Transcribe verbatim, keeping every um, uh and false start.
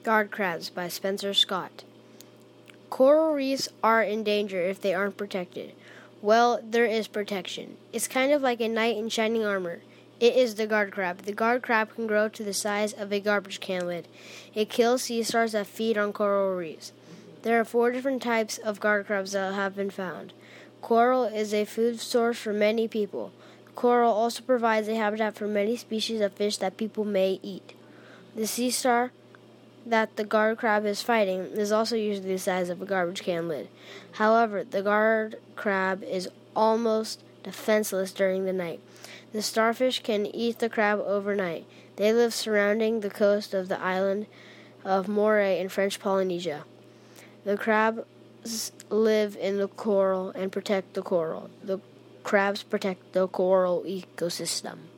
Guard Crabs by Spencer Scott. Coral reefs are in danger if they aren't protected. Well, there is protection. It's kind of like a knight in shining armor. It is the guard crab. The guard crab can grow to the size of a garbage can lid. It kills sea stars that feed on coral reefs. There are four different types of guard crabs that have been found. Coral is a food source for many people. Coral also provides a habitat for many species of fish that people may eat. The sea star that the guard crab is fighting is also usually the size of a garbage can lid. However, the guard crab is almost defenseless during the night. The starfish can eat the crab overnight. They live surrounding the coast of the island of Moray in French Polynesia. The crabs live in the coral and protect the coral. The crabs protect the coral ecosystem.